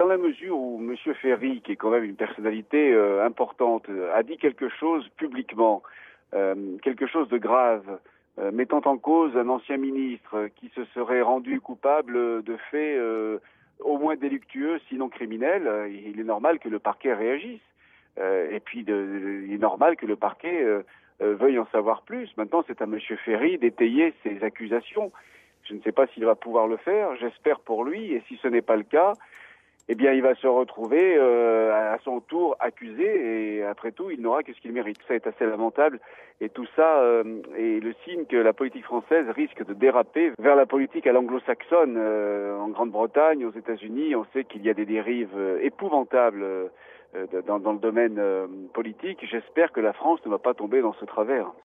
la mesure où M. Ferry, qui est quand même une personnalité importante, a dit quelque chose publiquement, quelque chose de grave, mettant en cause un ancien ministre qui se serait rendu coupable de faits au moins délictueux, sinon criminels, il est normal que le parquet réagisse. Et puis, il est normal que le parquet veuille en savoir plus. Maintenant, c'est à M. Ferry d'étayer ses accusations. Je ne sais pas s'il va pouvoir le faire, j'espère pour lui, et si ce n'est pas le cas, eh bien, il va se retrouver à son tour accusé, et après tout, il n'aura que ce qu'il mérite. Ça est assez lamentable, et tout ça est le signe que la politique française risque de déraper vers la politique à l'anglo-saxonne. En Grande-Bretagne, aux États-Unis, on sait qu'il y a des dérives épouvantables dans le domaine politique. J'espère que la France ne va pas tomber dans ce travers.